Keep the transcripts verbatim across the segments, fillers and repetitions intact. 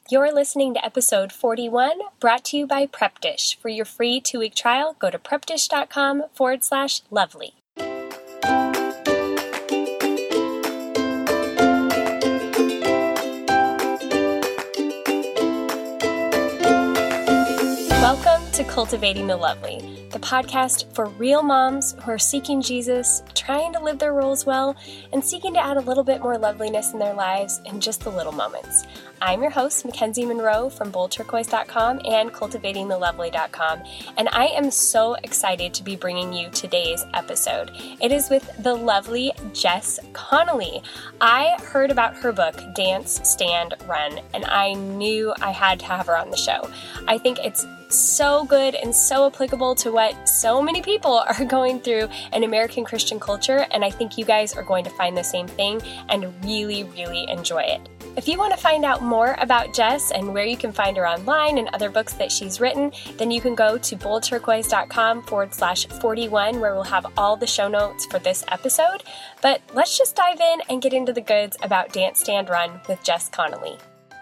You're listening to episode forty-one, brought to you by Prep Dish. For your free two-week trial, go to prepdish.com forward slash lovely. Welcome to Cultivating the Lovely, the podcast for real moms who are seeking Jesus, trying to live their roles well, and seeking to add a little bit more loveliness in their lives in just the little moments. I'm your host, Mackenzie Monroe from bold turquoise dot com and cultivating the lovely dot com, and I am so excited to be bringing you today's episode. It is with the lovely Jess Connolly. I heard about her book, Dance, Stand, Run, and I knew I had to have her on the show. I think it's so good and so applicable to what so many people are going through in American Christian culture, and I think you guys are going to find the same thing and really, really enjoy it. If you want to find out more about Jess and where you can find her online and other books that she's written, then you can go to bold turquoise dot com forward slash forty-one, where we'll have all the show notes for this episode. But let's just dive in and get into the goods about Dance, Stand, Run with Jess Connolly.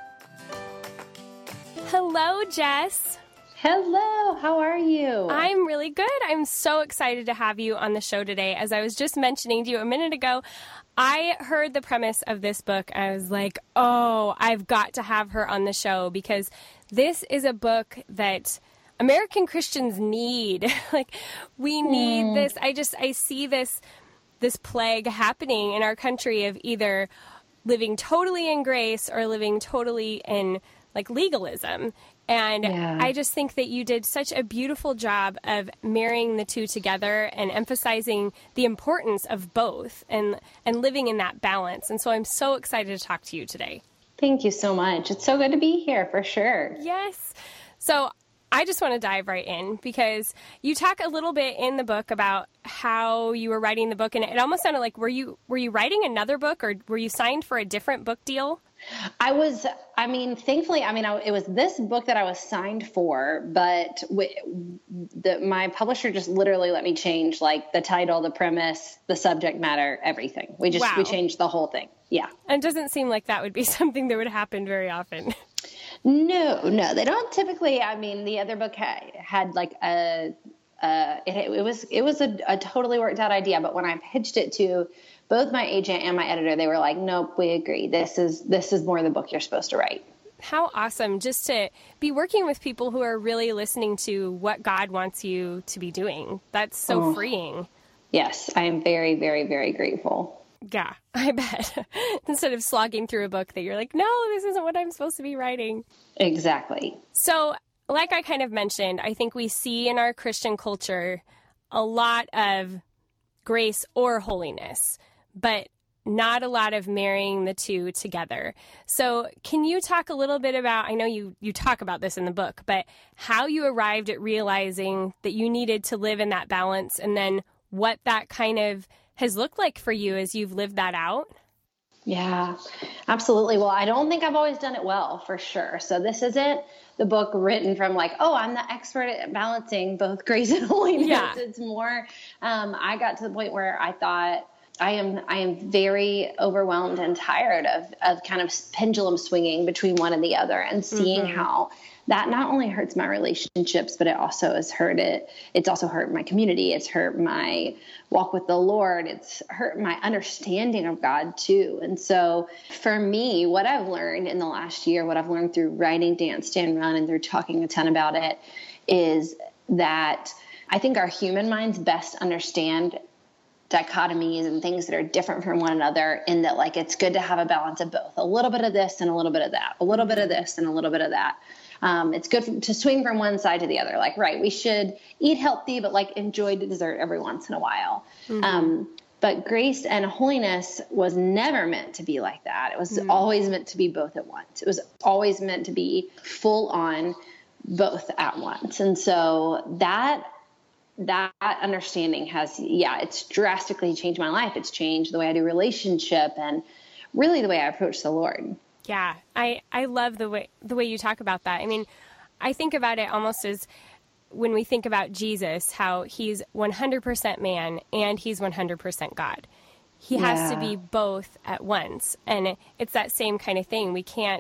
Hello, Jess. Hello, how are you? I'm really good. I'm so excited to have you on the show today. As I was just mentioning to you a minute ago, I heard the premise of this book. I was like, oh, I've got to have her on the show because this is a book that American Christians need. Like, we need mm. this. I just, I see this, this plague happening in our country of either living totally in grace or living totally in like legalism. And yeah. I just think that you did such a beautiful job of marrying the two together and emphasizing the importance of both and, and living in that balance. And so I'm so excited to talk to you today. Thank you so much. It's so good to be here for sure. Yes. So I just want to dive right in because you talk a little bit in the book about how you were writing the book. And it almost sounded like, were you, were you writing another book or were you signed for a different book deal? I was, I mean, thankfully, I mean, I, it was this book that I was signed for, but w- the, my publisher just literally let me change like the title, the premise, the subject matter, everything. We just, wow. we changed the whole thing. Yeah. And it doesn't seem like that would be something that would happen very often. No, no, they don't typically. I mean, the other book had, had like a, uh, it, it was, it was a, a totally worked out idea. But when I pitched it to both my agent and my editor, they were like, nope, we agree. This is, this is more the book you're supposed to write. How awesome just to be working with people who are really listening to what God wants you to be doing. That's so oh. freeing. Yes, I am very, very, very grateful. Yeah, I bet. Instead of slogging through a book that you're like, no, this isn't what I'm supposed to be writing. Exactly. So like I kind of mentioned, I think we see in our Christian culture a lot of grace or holiness, but not a lot of marrying the two together. So can you talk a little bit about, I know you, you talk about this in the book, but how you arrived at realizing that you needed to live in that balance and then what that kind of has looked like for you as you've lived that out? Yeah, absolutely. Well, I don't think I've always done it well, for sure. So this isn't the book written from like, oh, I'm the expert at balancing both grace and holiness. Yeah. It's more, um, I got to the point where I thought, I am I am very overwhelmed and tired of, of kind of pendulum swinging between one and the other and seeing mm-hmm. how that not only hurts my relationships, but it also has hurt it. It's also hurt my community. It's hurt my walk with the Lord. It's hurt my understanding of God too. And so for me, what I've learned in the last year, what I've learned through writing Dance, Stand, Run, and through talking a ton about it, is that I think our human minds best understand dichotomies and things that are different from one another, in that like it's good to have a balance of both, a little bit of this and a little bit of that, a little bit of this and a little bit of that. Um, it's good to swing from one side to the other. Like, right, we should eat healthy, but like enjoy the dessert every once in a while. Mm-hmm. Um, but grace and holiness was never meant to be like that. It was mm-hmm. always meant to be both at once. It was always meant to be full on both at once. And so that that understanding has, yeah, it's drastically changed my life. It's changed the way I do relationship and really the way I approach the Lord. Yeah, I, I love the way the way you talk about that. I mean, I think about it almost as when we think about Jesus, how he's one hundred percent man and he's one hundred percent God. He yeah. has to be both at once. And it's that same kind of thing. We can't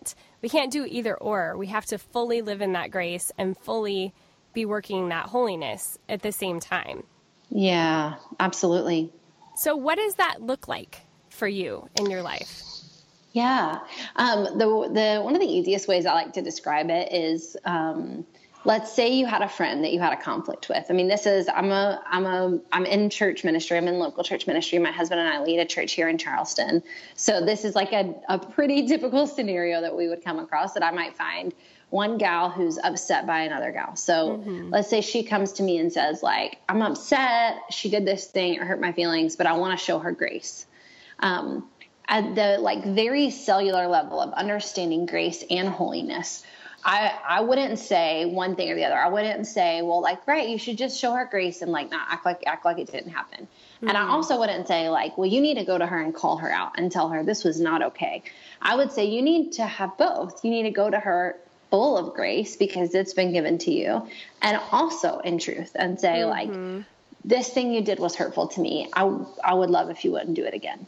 we can't do either or. We have to fully live in that grace and fully be working that holiness at the same time. Yeah, absolutely. So what does that look like for you in your life? Yeah. Um, the, the, one of the easiest ways I like to describe it is, um, let's say you had a friend that you had a conflict with. I mean, this is, I'm a, I'm a, I'm in church ministry. I'm in local church ministry. My husband and I lead a church here in Charleston. So this is like a, a pretty typical scenario that we would come across, that I might find one gal who's upset by another gal. So mm-hmm. let's say she comes to me and says, like, I'm upset. She did this thing, it hurt my feelings, but I want to show her grace. Um, at the like very cellular level of understanding grace and holiness, I, I wouldn't say one thing or the other. I wouldn't say, well, like, right, you should just show her grace and like not act like act like it didn't happen. Mm-hmm. And I also wouldn't say like, well, you need to go to her and call her out and tell her this was not okay. I would say you need to have both. You need to go to her full of grace because it's been given to you, and also in truth, and say mm-hmm. like, this thing you did was hurtful to me. I, I would love if you wouldn't do it again.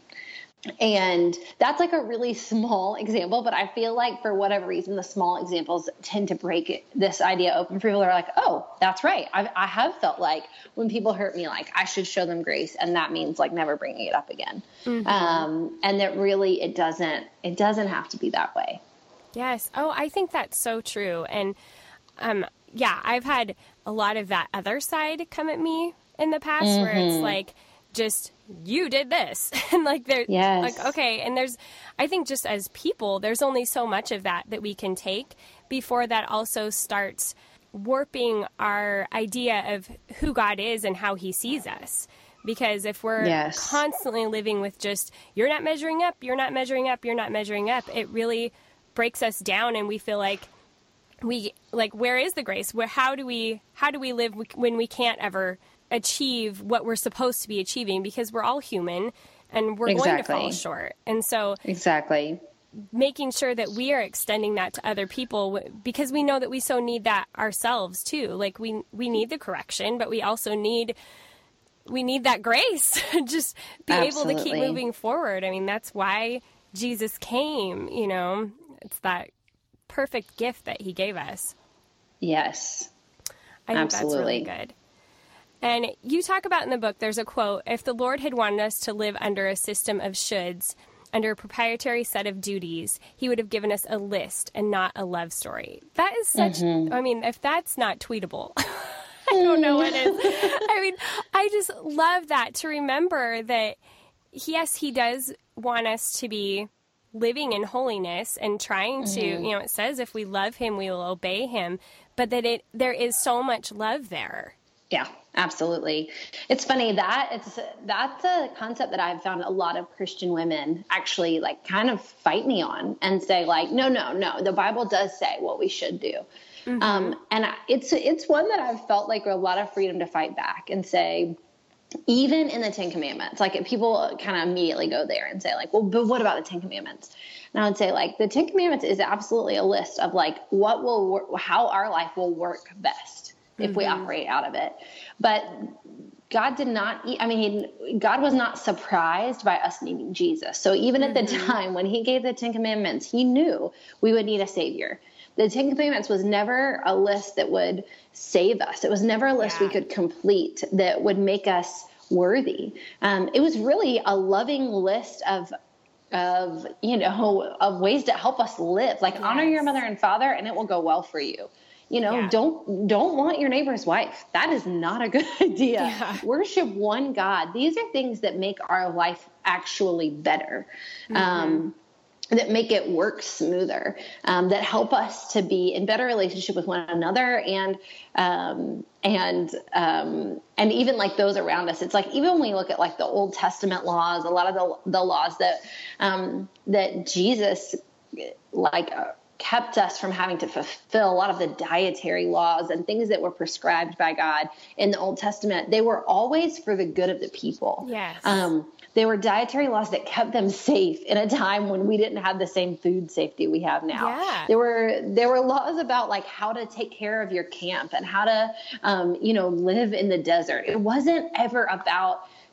And that's like a really small example, but I feel like for whatever reason, the small examples tend to break it, this idea open. People are like, oh, that's right. I've, I have felt like when people hurt me, like I should show them grace. And that means like never bringing it up again. Mm-hmm. Um, and that really, it doesn't, it doesn't have to be that way. Yes. Oh, I think that's so true. And, um, yeah, I've had a lot of that other side come at me in the past mm-hmm. where it's like, just, you did this. And like, they're yes. like, okay. And there's, I think just as people, there's only so much of that that we can take before that also starts warping our idea of who God is and how he sees us. Because if we're yes. constantly living with just, you're not measuring up, you're not measuring up, you're not measuring up, it really breaks us down. And we feel like we, like, where is the grace? Where, how do we, how do we live when we can't ever achieve what we're supposed to be achieving, because we're all human and we're exactly. going to fall short. And so exactly making sure that we are extending that to other people, because we know that we so need that ourselves too. Like we, we need the correction, but we also need, we need that grace. Just be Absolutely. able to keep moving forward. I mean, that's why Jesus came, you know, it's that perfect gift that he gave us. Yes. I think Absolutely. That's really good. And you talk about in the book, there's a quote, if the Lord had wanted us to live under a system of shoulds, under a proprietary set of duties, he would have given us a list and not a love story. That is such, mm-hmm. I mean, if that's not tweetable, I don't know what is. I mean, I just love that, to remember that, yes, he does want us to be living in holiness and trying to, mm-hmm. you know, it says if we love him, we will obey him, but that it there is so much love there. Yeah, absolutely. It's funny that it's, that's a concept that I've found a lot of Christian women actually like kind of fight me on and say like, no, no, no, the Bible does say what we should do. Mm-hmm. Um, and it's, it's one that I've felt like a lot of freedom to fight back and say, even in the Ten Commandments, like people kind of immediately go there and say like, well, but what about the Ten Commandments? And I would say like the Ten Commandments is absolutely a list of like what will work, how our life will work best if mm-hmm. we operate out of it. But God did not, I mean, he, God was not surprised by us needing Jesus. So even mm-hmm. at the time when he gave the Ten Commandments, he knew we would need a savior. The Ten Commandments was never a list that would save us. It was never a list yeah. we could complete that would make us worthy. Um, it was really a loving list of of, you know, of ways to help us live, like yes. honor your mother and father and it will go well for you. You know, yeah. don't, don't want your neighbor's wife. That is not a good idea. Yeah. Worship one God. These are things that make our life actually better, mm-hmm. um, that make it work smoother, um, that help us to be in better relationship with one another and, um, and, um, and even like those around us. It's like, even when we look at like the Old Testament laws, a lot of the, the laws that, um, that Jesus like, uh, kept us from having to fulfill a lot of the dietary laws and things that were prescribed by God in the Old Testament. They were always for the good of the people. Yes. Um, they were dietary laws that kept them safe in a time when we didn't have the same food safety we have now. Yeah. There were, there were laws about like how to take care of your camp and how to, um, you know, live in the desert. It wasn't ever about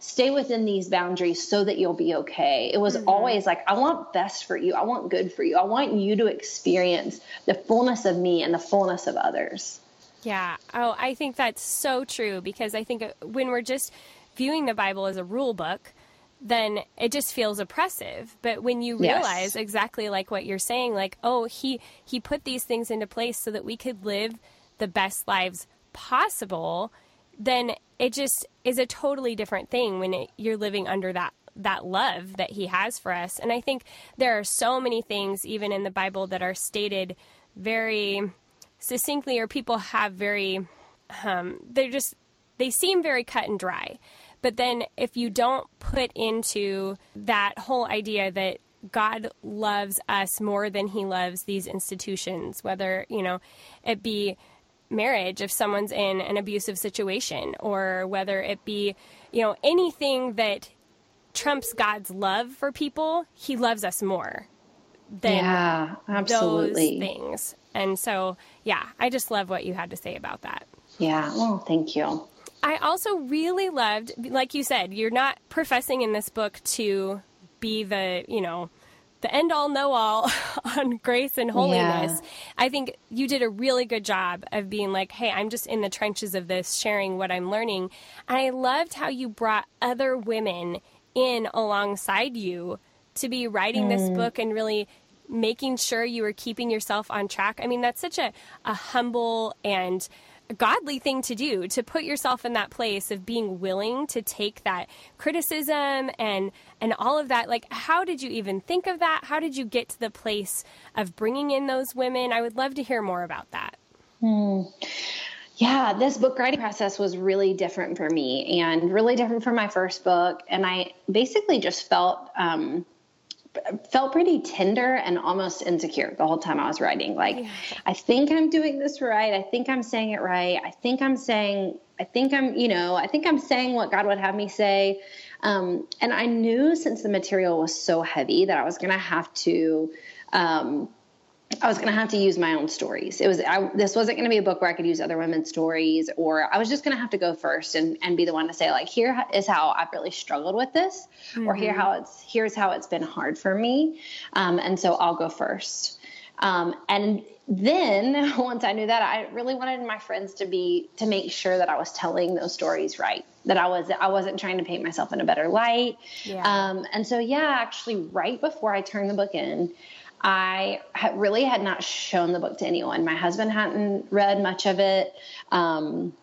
stay within these boundaries so that you'll be okay. It was mm-hmm. always like, I want best for you. I want good for you. I want you to experience the fullness of me and the fullness of others. Yeah. Oh, I think that's so true, because I think when we're just viewing the Bible as a rule book, then it just feels oppressive. But when you realize yes. exactly like what you're saying, like, oh, he, he put these things into place so that we could live the best lives possible, then it just is a totally different thing when it, you're living under that, that love that he has for us. And I think there are so many things even in the Bible that are stated very succinctly, or people have very, um, they're just, they seem very cut and dry. But then if you don't put into that whole idea that God loves us more than he loves these institutions, whether, you know, it be marriage if someone's in an abusive situation, or whether it be, you know, anything that trumps God's love for people, he loves us more than yeah, absolutely. those things. And so, yeah, I just love what you had to say about that. Yeah, well, thank you. I also really loved, like you said, you're not professing in this book to be the, you know, the end all know all on grace and holiness. Yeah. I think you did a really good job of being like, hey, I'm just in the trenches of this, sharing what I'm learning. And I loved how you brought other women in alongside you to be writing mm. this book and really making sure you were keeping yourself on track. I mean, that's such a, a humble and godly thing to do, to put yourself in that place of being willing to take that criticism and and all of that. Like, how did you even think of that? How did you get to the place of bringing in those women? I would love to hear more about that. Hmm. Yeah, this book writing process was really different for me and really different from my first book. And I basically just felt um, felt pretty tender and almost insecure the whole time I was writing. Like, yeah. I think I'm doing this right. I think I'm saying it right. I think I'm saying, I think I'm, you know, I think I'm saying what God would have me say. Um, and I knew since the material was so heavy that I was going to have to, um, I was going to have to use my own stories. It was, I, this wasn't going to be a book where I could use other women's stories, or I was just going to have to go first and, and be the one to say, like, here is how I've really struggled with this, mm-hmm. or here how it's, here's how it's been hard for me. Um, and so I'll go first. Um, and then once I knew that, I really wanted my friends to be, to make sure that I was telling those stories right, that I was, I wasn't trying to paint myself in a better light. Yeah. Um, and so, yeah, actually right before I turned the book in, I had really had not shown the book to anyone. My husband hadn't read much of it. Um,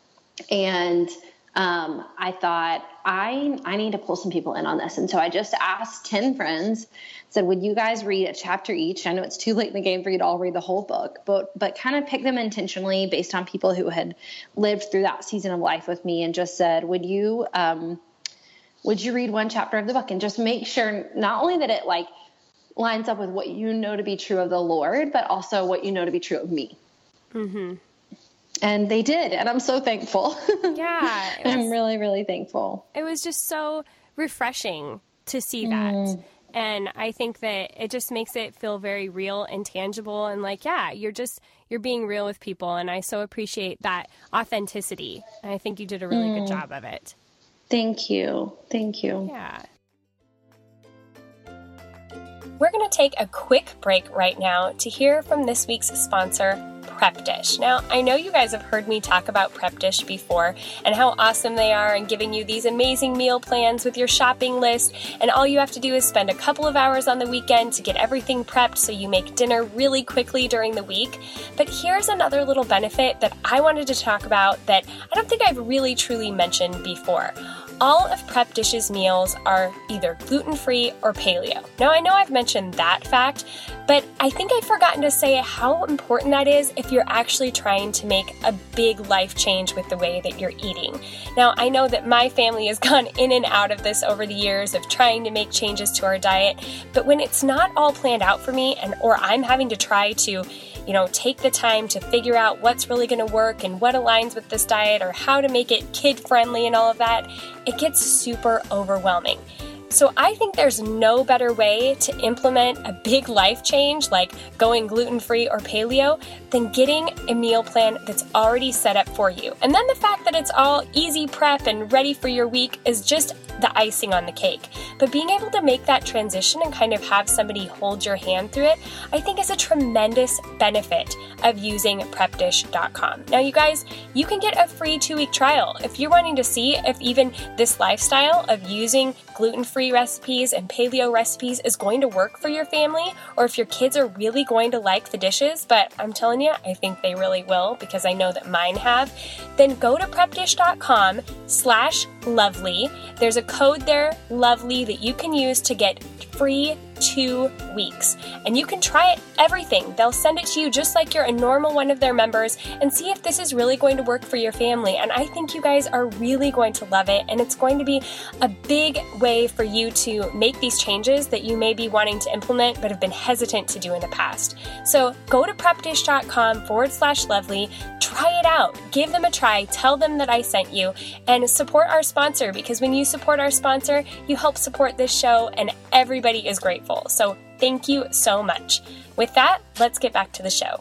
and um, I thought, I I need to pull some people in on this. And so I just asked ten friends, said, would you guys read a chapter each? I know it's too late in the game for you to all read the whole book, but but kind of pick them intentionally based on people who had lived through that season of life with me, and just said, would you um, would you read one chapter of the book and just make sure not only that it like lines up with what you know to be true of the Lord, but also what you know to be true of me. Mm-hmm. And they did. And I'm so thankful. Yeah. Was, I'm really, really thankful. It was just so refreshing to see that. Mm. And I think that it just makes it feel very real and tangible. And like, yeah, you're just, you're being real with people. And I so appreciate that authenticity. And I think you did a really mm. good job of it. Thank you. Thank you. Yeah. We're going to take a quick break right now to hear from this week's sponsor, Prep Dish. Now, I know you guys have heard me talk about Prep Dish before and how awesome they are and giving you these amazing meal plans with your shopping list, and all you have to do is spend a couple of hours on the weekend to get everything prepped so you make dinner really quickly during the week. But here's another little benefit that I wanted to talk about that I don't think I've really truly mentioned before. All of Prep Dish's meals are either gluten-free or paleo. Now, I know I've mentioned that fact, but I think I've forgotten to say how important that is if you're actually trying to make a big life change with the way that you're eating. Now, I know that my family has gone in and out of this over the years of trying to make changes to our diet, but when it's not all planned out for me, and or I'm having to try to you know, take the time to figure out what's really going to work and what aligns with this diet or how to make it kid-friendly and all of that, it gets super overwhelming. So I think there's no better way to implement a big life change like going gluten-free or paleo than getting a meal plan that's already set up for you. And then the fact that it's all easy prep and ready for your week is just the icing on the cake. But being able to make that transition and kind of have somebody hold your hand through it, I think is a tremendous benefit of using prep dish dot com. Now, you guys, you can get a free two-week trial. If you're wanting to see if even this lifestyle of using gluten-free recipes and paleo recipes is going to work for your family, or if your kids are really going to like the dishes, but I'm telling you, I think they really will because I know that mine have, then go to prep dish dot com slash lovely. There's a code there, lovely, that you can use to get free two weeks. And you can try it everything. They'll send it to you just like you're a normal one of their members and see if this is really going to work for your family. And I think you guys are really going to love it. And it's going to be a big way for you to make these changes that you may be wanting to implement but have been hesitant to do in the past. So go to prep dish dot com forward slash lovely. Try it out. Give them a try. Tell them that I sent you and support our sponsor, because when you support our sponsor, you help support this show and everybody is grateful. So thank you so much. With that, let's get back to the show.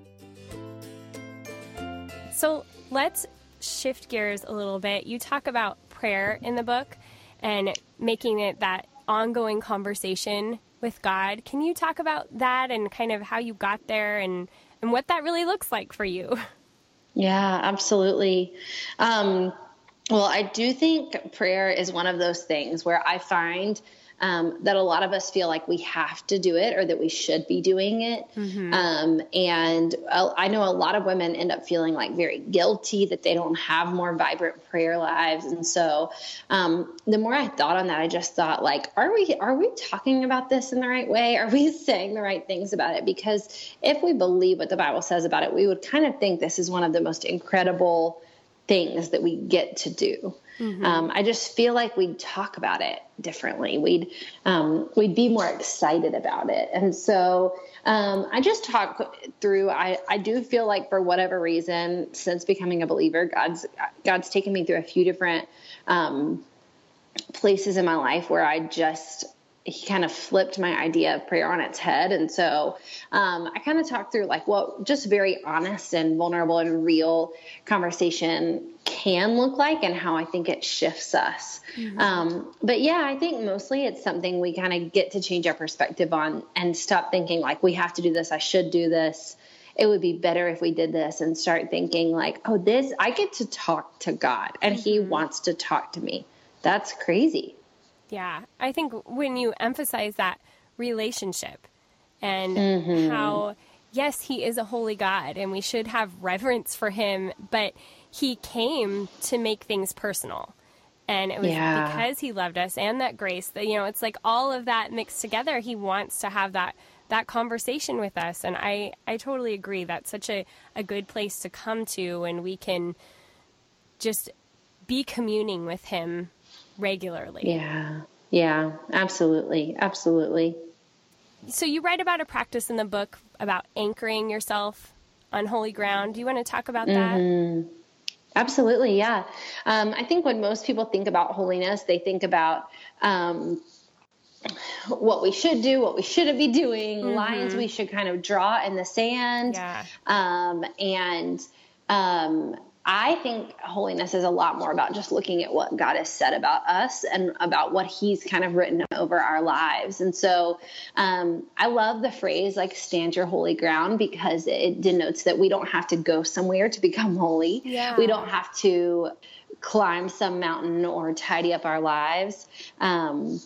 So let's shift gears a little bit. You talk about prayer in the book and making it that ongoing conversation with God. Can you talk about that and kind of how you got there and, and what that really looks like for you? Yeah, absolutely. Um, well, I do think prayer is one of those things where I find um, that a lot of us feel like we have to do it or that we should be doing it. Mm-hmm. Um, and I know a lot of women end up feeling like very guilty that they don't have more vibrant prayer lives. And so um, the more I thought on that, I just thought like, are we, are we talking about this in the right way? Are we saying the right things about it? Because if we believe what the Bible says about it, we would kind of think this is one of the most incredible things that we get to do. Mm-hmm. Um, I just feel like we'd talk about it differently. We'd, um, we'd be more excited about it. And so, um, I just talk through, I, I do feel like for whatever reason, since becoming a believer, God's, God's taken me through a few different, um, places in my life where I just, he kind of flipped my idea of prayer on its head. And so, um, I kind of talked through like what just very honest and vulnerable and real conversation can look like and how I think it shifts us. Mm-hmm. Um, but yeah, I think mostly it's something we kind of get to change our perspective on and stop thinking like, we have to do this. I should do this. It would be better if we did this, and start thinking like, oh, this, I get to talk to God and mm-hmm. he wants to talk to me. That's crazy. Yeah. I think when you emphasize that relationship and mm-hmm. how, yes, he is a holy God and we should have reverence for him, but he came to make things personal. And it was yeah. because he loved us and that grace that, you know, it's like all of that mixed together. He wants to have that, that conversation with us. And I, I totally agree. That's such a, a good place to come to, and we can just be communing with him regularly. Yeah. Yeah, absolutely. Absolutely. So you write about a practice in the book about anchoring yourself on holy ground. Do you want to talk about that? Mm-hmm. Absolutely. Yeah. Um, I think when most people think about holiness, they think about, um, what we should do, what we shouldn't be doing, mm-hmm. lines we should kind of draw in the sand. Yeah. Um, and, um, I think holiness is a lot more about just looking at what God has said about us and about what he's kind of written over our lives. And so um, I love the phrase like stand your holy ground, because it denotes that we don't have to go somewhere to become holy. Yeah. We don't have to climb some mountain or tidy up our lives. Um,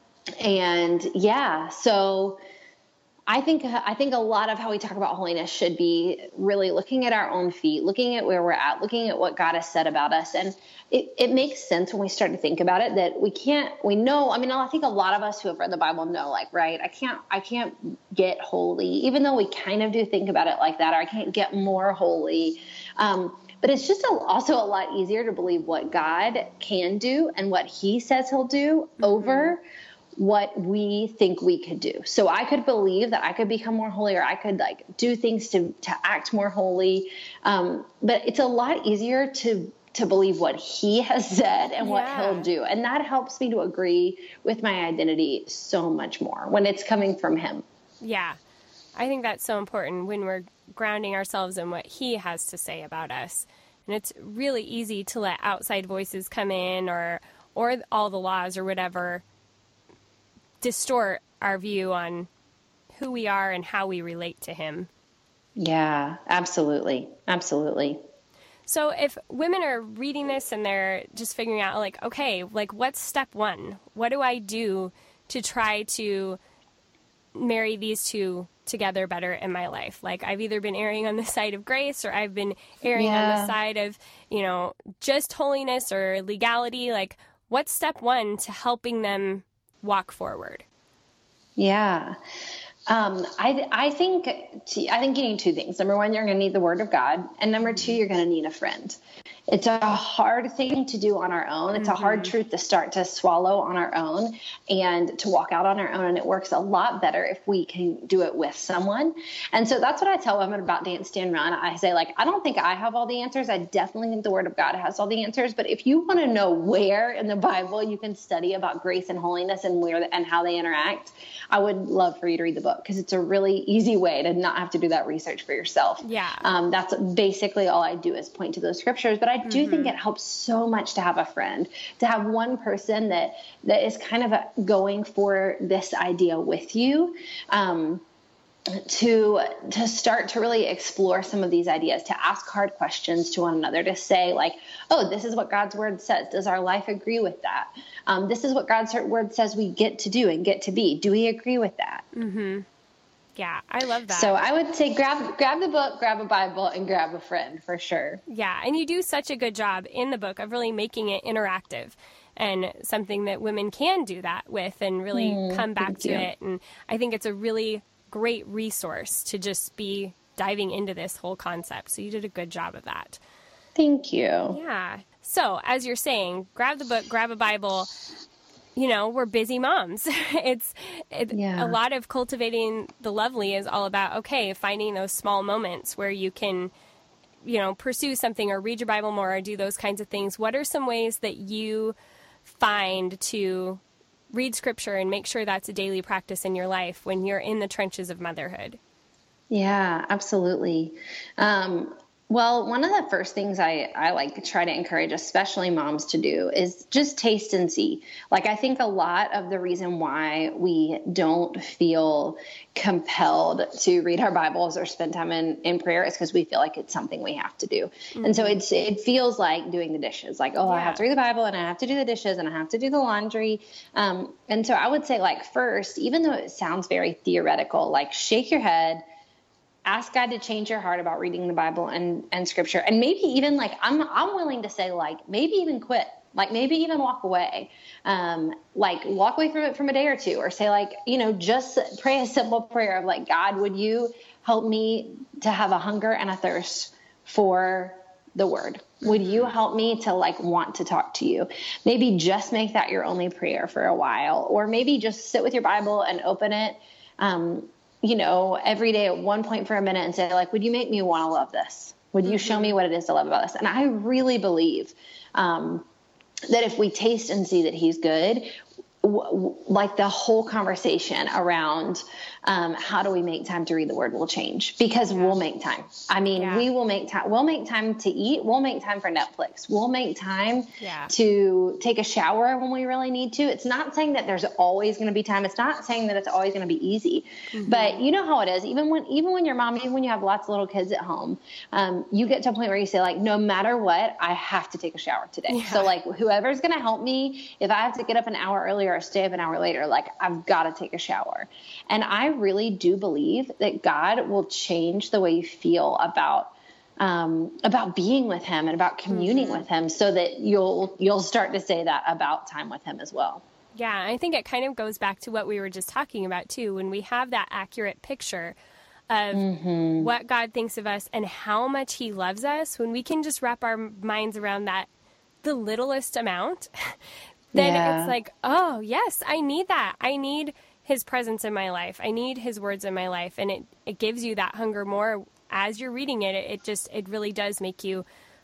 and yeah, so I think, I think a lot of how we talk about holiness should be really looking at our own feet, looking at where we're at, looking at what God has said about us. And it, it makes sense when we start to think about it that we can't, we know, I mean, I think a lot of us who have read the Bible know, like, right, I can't, I can't get holy, even though we kind of do think about it like that, or I can't get more holy. Um, but it's just a, also a lot easier to believe what God can do and what he says he'll do mm-hmm. over what we think we could do. So I could believe that I could become more holy, or I could like do things to, to act more holy. Um, but it's a lot easier to, to believe what he has said and what Yeah. he'll do. And that helps me to agree with my identity so much more when it's coming from him. Yeah. I think that's so important when we're grounding ourselves in what he has to say about us. And it's really easy to let outside voices come in or or all the laws or whatever distort our view on who we are and how we relate to him. Yeah, absolutely. Absolutely. So if women are reading this and they're just figuring out, like, okay, like, what's step one? What do I do to try to marry these two together better in my life? Like, I've either been erring on the side of grace or I've been erring Yeah. on the side of, you know, just holiness or legality. Like, what's step one to helping them walk forward? Yeah. Um, I, I think, I think you need two things. Number one, you're going to need the word of God. And number two, you're going to need a friend. It's a hard thing to do on our own. It's mm-hmm. a hard truth to start to swallow on our own and to walk out on our own. And it works a lot better if we can do it with someone. And so that's what I tell women about Dance, Stand, Run. I say, like, I don't think I have all the answers. I definitely think the word of God has all the answers. But if you want to know where in the Bible you can study about grace and holiness and where and how they interact, I would love for you to read the book, because it's a really easy way to not have to do that research for yourself. Yeah. Um, that's basically all I do is point to those scriptures. But I do mm-hmm. think it helps so much to have a friend, to have one person that, that is kind of a, going for this idea with you, um, to, to start to really explore some of these ideas, to ask hard questions to one another, to say, like, oh, this is what God's word says. Does our life agree with that? Um, this is what God's word says we get to do and get to be. Do we agree with that? Mm-hmm. Yeah, I love that. So I would say grab grab the book, grab a Bible, and grab a friend for sure. Yeah, and you do such a good job in the book of really making it interactive and something that women can do that with and really mm, come back to you. it. And I think it's a really great resource to just be diving into this whole concept. So you did a good job of that. Thank you. Yeah. So as you're saying, grab the book, grab a Bible. You know, we're busy moms. It's it, yeah. a lot of cultivating the lovely is all about, okay, finding those small moments where you can, you know, pursue something or read your Bible more or do those kinds of things. What are some ways that you find to read scripture and make sure that's a daily practice in your life when you're in the trenches of motherhood? Yeah, absolutely. Um, Well, one of the first things I, I like to try to encourage, especially moms, to do is just taste and see. Like, I think a lot of the reason why we don't feel compelled to read our Bibles or spend time in, in prayer is because we feel like it's something we have to do. Mm-hmm. And so it's it feels like doing the dishes. Like, oh, yeah. I have to read the Bible and I have to do the dishes and I have to do the laundry. Um, and so I would say, like, first, even though it sounds very theoretical, like, shake your head. Ask God to change your heart about reading the Bible and, and scripture. And maybe even like, I'm, I'm willing to say, like, maybe even quit, like maybe even walk away, um, like walk away from it from a day or two, or say, like, you know, just pray a simple prayer of, like, God, would you help me to have a hunger and a thirst for the word? Would you help me to, like, want to talk to you? Maybe just make that your only prayer for a while, or maybe just sit with your Bible and open it, um, you know, every day at one point for a minute and say, like, would you make me want to love this? Would you show me what it is to love about this? And I really believe um, that if we taste and see that he's good, w- w- like the whole conversation around um, how do we make time to read the word will change, because yeah. we'll make time. I mean, yeah. we will make time. We'll make time to eat. We'll make time for Netflix. We'll make time yeah. to take a shower when we really need to. It's not saying that there's always going to be time. It's not saying that it's always going to be easy, mm-hmm. but you know how it is. Even when, even when you're mom, even when you have lots of little kids at home, um, you get to a point where you say, like, no matter what, I have to take a shower today. Yeah. So, like, whoever's going to help me, if I have to get up an hour earlier or stay up an hour later, like, I've got to take a shower. And I really do believe that God will change the way you feel about um, about being with him and about communing mm-hmm. with him, so that you'll you'll start to say that about time with him as well. Yeah, I think it kind of goes back to what we were just talking about too. When we have that accurate picture of mm-hmm. what God thinks of us and how much he loves us, when we can just wrap our minds around that, the littlest amount, then yeah. it's like, oh yes, I need that. I need his presence in my life. I need his words in my life. And it, it gives you that hunger more as you're reading it. It, it just, it really does make you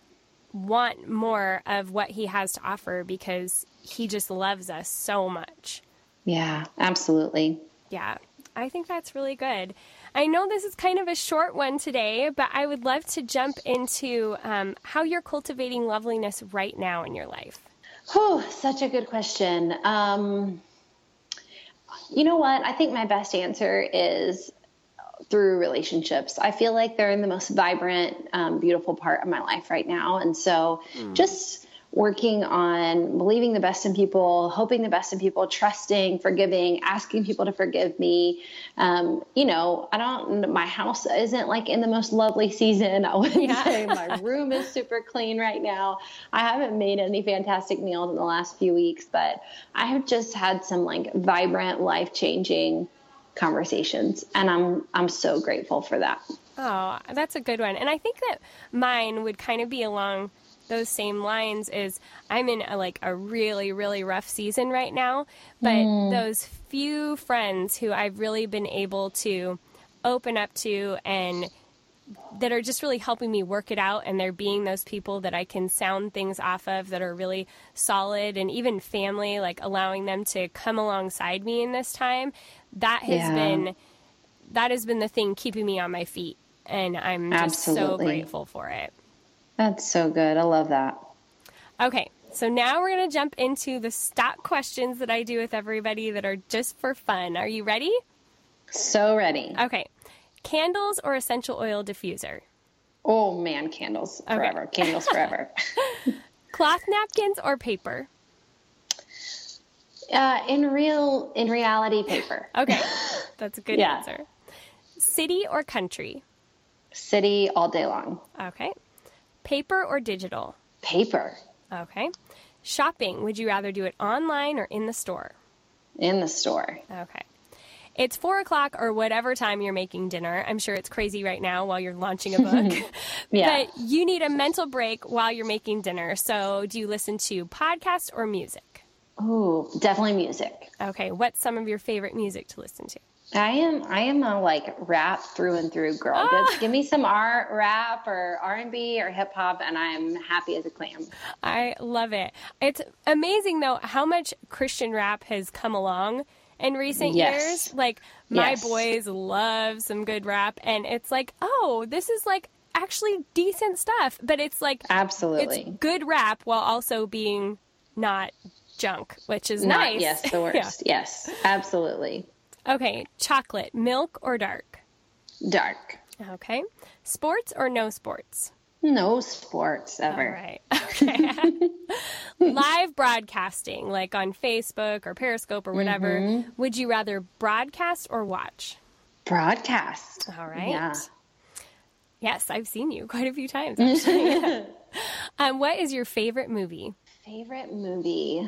want more of what he has to offer because he just loves us so much. Yeah, absolutely. Yeah, I think that's really good. I know this is kind of a short one today, but I would love to jump into um, how you're cultivating loveliness right now in your life. Oh, such a good question. Um, you know what? I think my best answer is through relationships. I feel like they're in the most vibrant, um, beautiful part of my life right now. And so mm. just working on believing the best in people, hoping the best in people, trusting, forgiving, asking people to forgive me. Um, you know, I don't, my house isn't like in the most lovely season. I wouldn't yeah. say my room is super clean right now. I haven't made any fantastic meals in the last few weeks, but I have just had some like vibrant, life-changing conversations. And I'm, I'm so grateful for that. Oh, that's a good one. And I think that mine would kind of be along those same lines. Is I'm in a, like a really, really rough season right now, but mm. those few friends who I've really been able to open up to and that are just really helping me work it out, and they're being those people that I can sound things off of that are really solid, and even family, like allowing them to come alongside me in this time, that has yeah. been, that has been the thing keeping me on my feet. And I'm just Absolutely. so grateful for it. That's so good. I love that. Okay, so now we're going to jump into the stock questions that I do with everybody that are just for fun. Are you ready? So ready. Okay. Candles or essential oil diffuser? Oh, man, candles forever. Okay. Candles forever. Cloth napkins or paper? Uh, in real, in reality, paper. Okay, that's a good yeah. answer. City or country? City all day long. Okay. Paper or digital? Paper. Okay. Shopping, would you rather do it online or in the store? In the store. Okay. It's four o'clock or whatever time you're making dinner. I'm sure it's crazy right now while you're launching a book. yeah. But you need a mental break while you're making dinner. So do you listen to podcasts or music? Oh, definitely music. Okay. What's some of your favorite music to listen to? I am I am a like rap through and through girl. Ah. Give, give me some art, rap or R and B or hip hop, and I'm happy as a clam. I love it. It's amazing though how much Christian rap has come along in recent yes. years. Like my yes. boys love some good rap, and it's like, oh, this is like actually decent stuff. But it's like absolutely it's good rap while also being not junk, which is not, nice. Yes, the worst. yeah. Yes, absolutely. Okay, chocolate, milk or dark? Dark. Okay. Sports or no sports? No sports ever. All right. Okay. Live broadcasting, like on Facebook or Periscope or whatever. Mm-hmm. Would you rather broadcast or watch? Broadcast. All right. Yeah. Yes, I've seen you quite a few times, actually. um, what is your favorite movie? Favorite movie?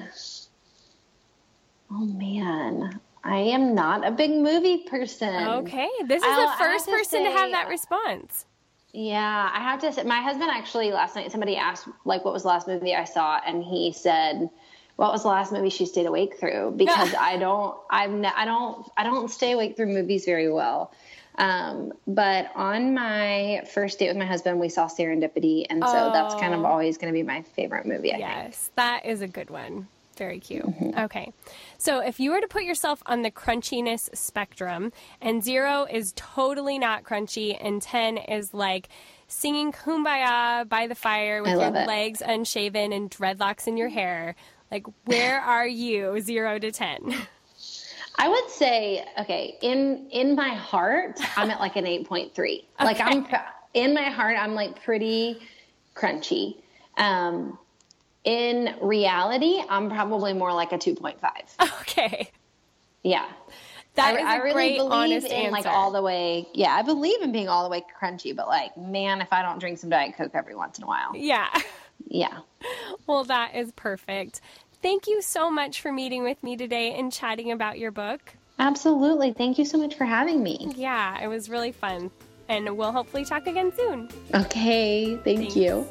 Oh, man. I am not a big movie person. Okay. This is I'll, the first to person say, to have that response. Yeah, I have to say, my husband actually last night, somebody asked, like, what was the last movie I saw? And he said, what was the last movie she stayed awake through? Because I don't, I'm, I don't, I don't stay awake through movies very well. Um, but on my first date with my husband, we saw Serendipity. And so oh. that's kind of always going to be my favorite movie, I yes, think. Yes, that is a good one. Very cute. Mm-hmm. Okay. So if you were to put yourself on the crunchiness spectrum, and zero is totally not crunchy, and ten is like singing Kumbaya by the fire with your it. legs unshaven and dreadlocks in your hair, like where are you, zero to ten? I would say, okay, in in my heart, I'm at like an eight point three. Okay. Like I'm in my heart, I'm like pretty crunchy. Um, In reality, I'm probably more like a two point five. Okay. Yeah. That I, is a I really great, believe honest in answer. like all the way. Yeah, I believe in being all the way crunchy, but like, man, if I don't drink some Diet Coke every once in a while. Yeah. Yeah. Well, that is perfect. Thank you so much for meeting with me today and chatting about your book. Absolutely. Thank you so much for having me. Yeah, it was really fun. And we'll hopefully talk again soon. Okay. Thank Thanks. you.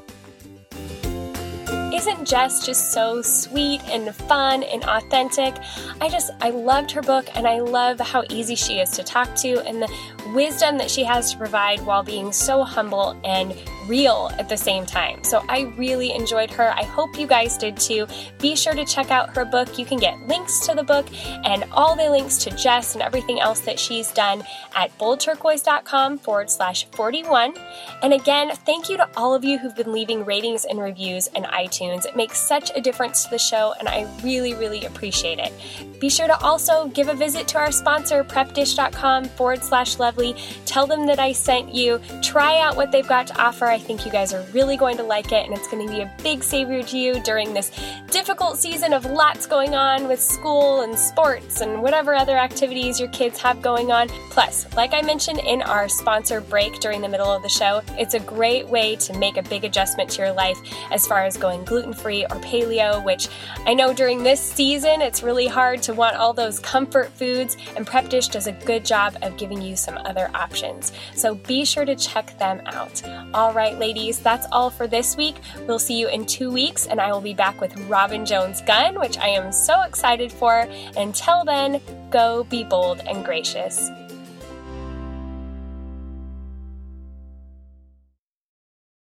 Isn't Jess just so sweet and fun and authentic? I just, I loved her book, and I love how easy she is to talk to, and the wisdom that she has to provide while being so humble and real at the same time. So I really enjoyed her. I hope you guys did too. Be sure to check out her book. You can get links to the book and all the links to Jess and everything else that she's done at boldturquoise.com forward slash 41. And again, thank you to all of you who've been leaving ratings and reviews in iTunes. It makes such a difference to the show, and I really, really appreciate it. Be sure to also give a visit to our sponsor, prepdish.com forward slash lovely. Tell them that I sent you. Try out what they've got to offer. I think you guys are really going to like it, and it's going to be a big savior to you during this difficult season of lots going on with school and sports and whatever other activities your kids have going on. Plus, like I mentioned in our sponsor break during the middle of the show, it's a great way to make a big adjustment to your life as far as going gluten-free or paleo, which I know during this season it's really hard to want all those comfort foods, and Prep Dish does a good job of giving you some other options. So be sure to check them out. All right, ladies, that's all for this week. We'll see you in two weeks, and I will be back with Robin Jones Gunn, which I am so excited for. Until then, go be bold and gracious.